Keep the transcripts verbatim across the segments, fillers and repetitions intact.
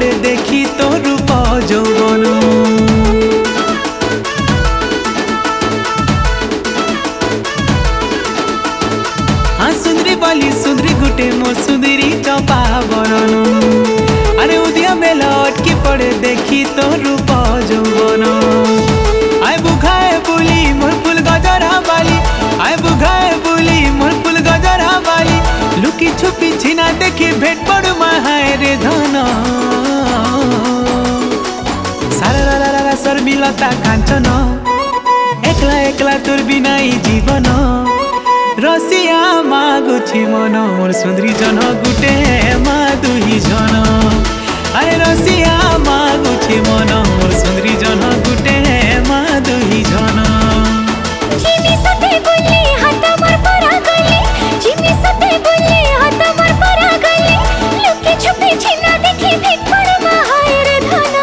पड़े देखी तो रूप যৌবন। हाँ सुंदरी बाली सुंदरी गुटे मोर सुंदरी चंपा बरन। अरे उदिया में लटकी पड़े देखी तो रूप যৌবন। आय बुघाए बुली मोर फूल गजरा बाली, आय बुघाए बुली मोर फूल गजरा बाली। लुकी छुपी छिना देखी भेट पड़ महाय रे धन। सारा रा रा शर्मिलता कांचन, एकला एकला तोर बिना जीवन। रसिया मागुछि मन मोर सुंदरी जन गुटे मा दुही जन। अरे रसिया मागुछि मन मोर सुंदरी जन गुटे मा दुही जन। जिमी सते बोली हाथ मोर परा गले, जिमी सते बोली हाथ मोर परा गले। लुके छुपे छिना देखी भेट पड़ महाय रे धन।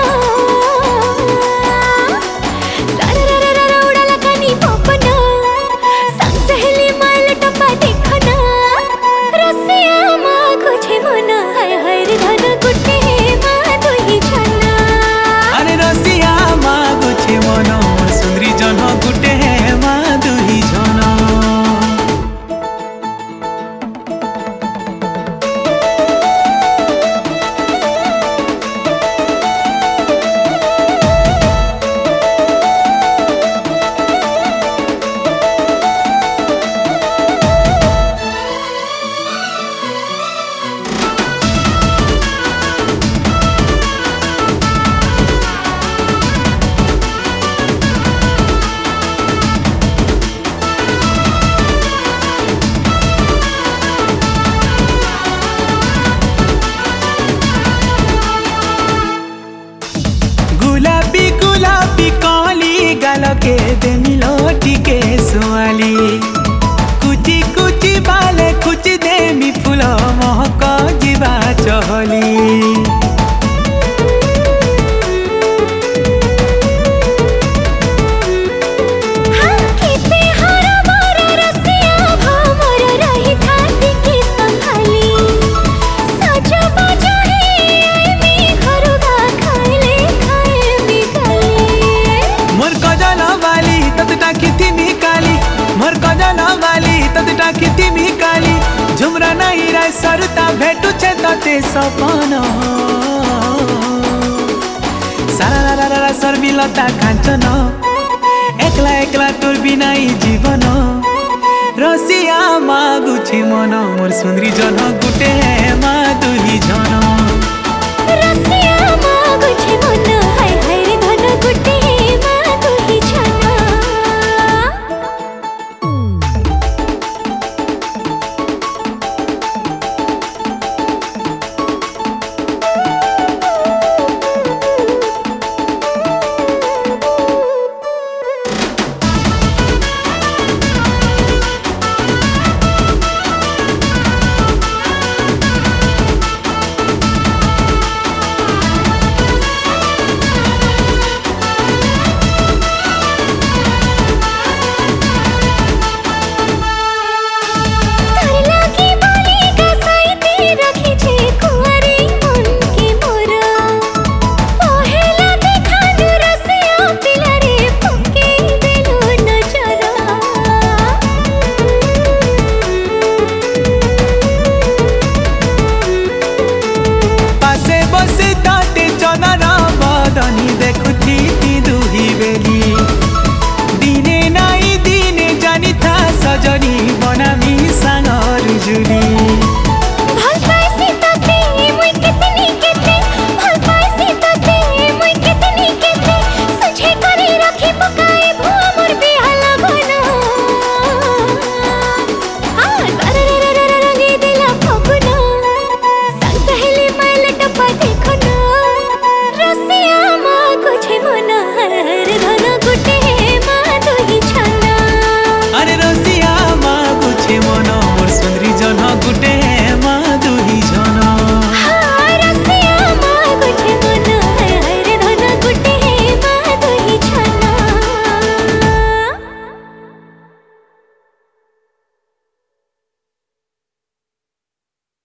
सारा रा रा उड़ाला कानी पवन, संग सहेली माइल टप्पा देखना। रसिया मागुछि मन हाय हाय रे धन गुटे मा दुही जन। अरे रसिया मागुछि मन मोर सुंदरी जन गुटे मा दुही जन। गुलाबी गुलाबी काली गाल के देमी लोटी के सुआली। कुची कुची बाले कुची देमी फूल महक जीवा चहली। हाँ केते हरा मारा रसिया भमर रही थाती के संभाली। सजा बजा हे आई मी घरुदा खाइले खाए मी गली। मोर कजल बाली तत टाकी तिमी काली, मोर कजल बाली तत टाकी तिमी काली। झुमरा नहीं राय सरुता भेटु छे तते सपन। सारा रा रा शर्मिलता कांचन, एकला एकला तोर बिना जीवन। रसिया मागुछि मन मोर सुंदरी जन गुटे मा दुही जन। रसिया